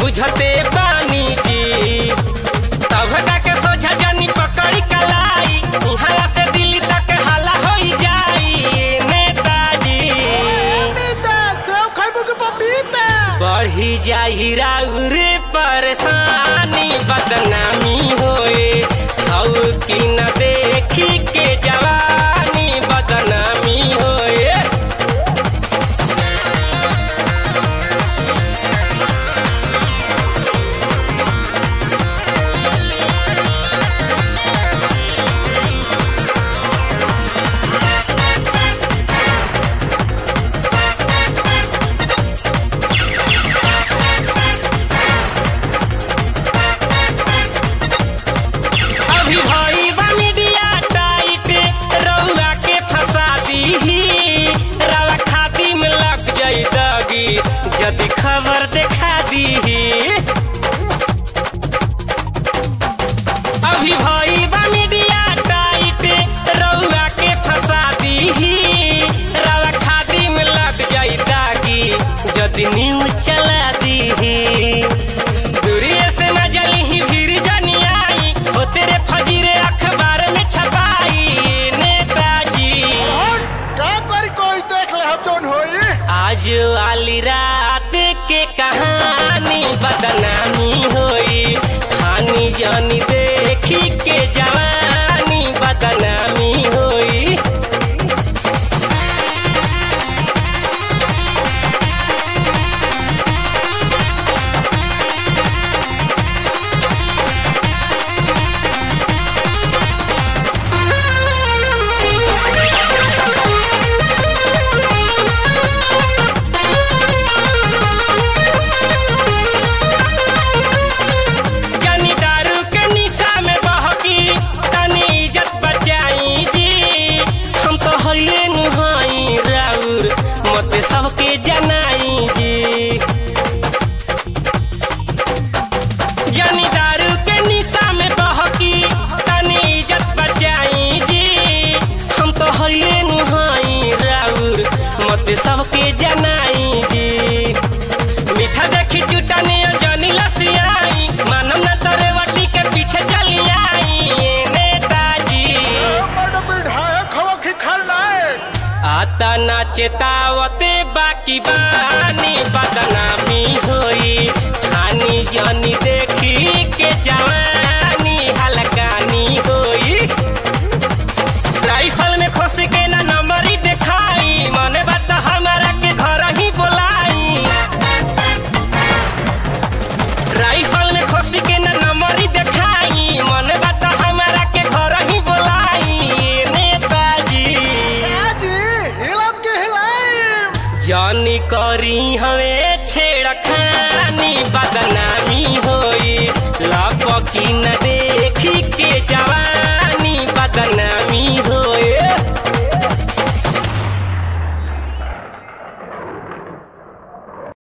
बुझते पानी जी तब के सोझा जानी पकड़ी कलाई यहाँ से दिल्ली तक हाला हो जाई नेताजी बढ़ी जाही राउर परेशानी बदनामी होए छौकी न देखी के जवानी बदनामी होए यदि खबर देखा दी अभी भाई बा मीडिया टाइट रउआ के फंसा दी रवा खादी में लग जाई दागी यदि न्यूज चला दी दूरिये से न जली ही भीड़ जनी आई हो तेरे फजीरे अखबार में छपाई नेताजी क्या करी कोई देख ले हम जोन होई आज वाली रात के कहानी बदनामी होई खानी जानी देखी के जवानी बदनामी होई सबके जनाई जी यानी दारू के निशा में बहकी तनी इज्जत बचाई जी हम तो हइए नुहाई राउर मत सबके जनाई जी मीठा देखी चुटानी जानी लसियाई मानम न तरे वटी के पीछे चली आई नेताजी विधायक हवा की खलनायक आता ना चेतावते बाकी बानी बदनामी होई खानी जानी देखी के जवानी हलकानी होई राइफल में खोस के ना नंबरी दिखाई मने बात हमारा के घर ही बोलाई राइफल में खोस के ना नंबरी दिखाई मने बात हमारा के घर ही बोलाई नेताजी जानी करी हमें छेड़खानी बदना